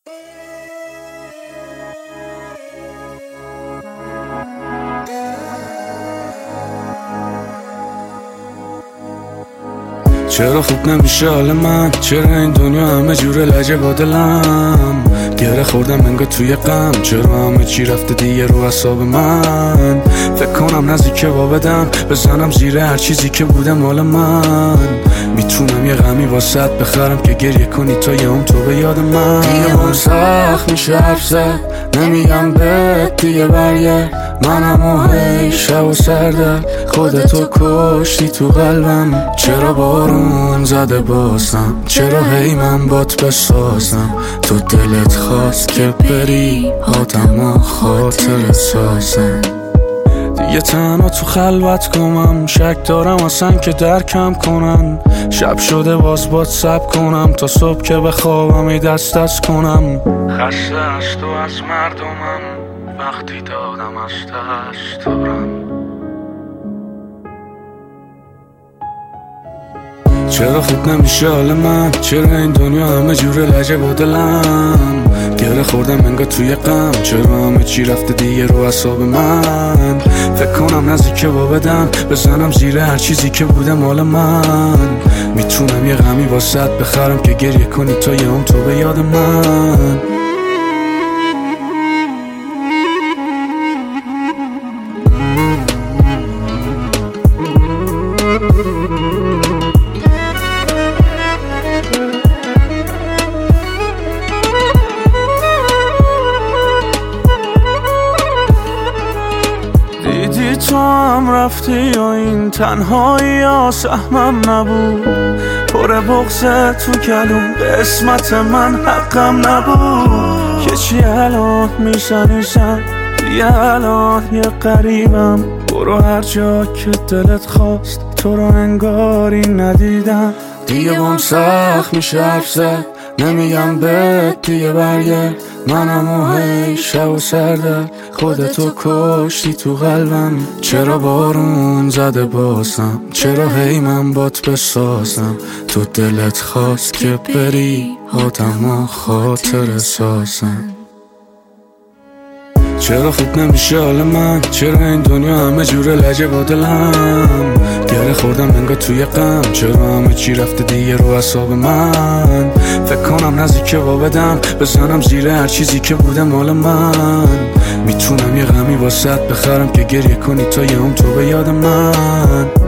چرا خوب نمیشه حال من؟ چرا این دنیا همه جوره لجه با دلم؟ گره خوردم انگار توی غم، چرا همه چی رفته دیگه رو اعصاب من؟ فکر کنم نزدیکه با بدم بزنم زیر هر چیزی که بوده مال من. میتونم یه غمی واسط بخرم که گریه کنی تا یه هم تو به یاد من. دیگه بام سخت میشه حرف زد، نمیگم بهت دیگه برگرد. منم و هی شب و سرده خودتو کشتی تو قلبم. چرا بارون زده بازم؟ چرا هی من بات بسازم؟ تو دلت خواست که بری آدم خاطر سازم. دیگه تنها تو خلوت کنم، شک دارم اصلا که درکم کنن. شب شده باز باد سب کنم تا صبح که بخوابم ای دست کنم. خسته از تو از مردمم وقتی دادم از دست دارم. چرا خوب نمیشه حال من؟ چرا این دنیا همه جوره لجه با دلم؟ گره خوردم انگار توی غم، چرا همه چی رفته دیگه رو اعصاب من؟ فکر کنم نزدیکه با بدم بزنم زیر هر چیزی که بوده مال من. میتونم یه غمی واسط بخرم که گریه کنی تا یه هم تو به یاد من. دیدی تو هم رفتی و این تنهایی ها سهمم نبود. پر بغضه تو کلون قسمت من حقم نبود. که چی الان میشنیشم دیگه الان یه قریبم. برو هر جا که دلت خواست تو رو انگاری ندیدم. دیگه بام سخت میشه حرف زد، نمیگم بهت دیگه برگرد. منم و هی شب و سرده خودتو کشتی تو قلبم. چرا بارون زده بازم؟ چرا هی من بات بسازم؟ تو دلت خواست که بری آدم خاطر سازم. چرا خوب نمیشه حال من؟ چرا این دنیا همه جوره لجه با دلم؟ گره خوردم انگار توی غم، چرا همه چی رفته دیگه رو اعصاب من؟ فکر کنم نزدیکه با بدم بزنم زیر هر چیزی که بوده مال من. میتونم یه غمی واسط بخرم که گریه کنی تا یه هم تو به یاد من.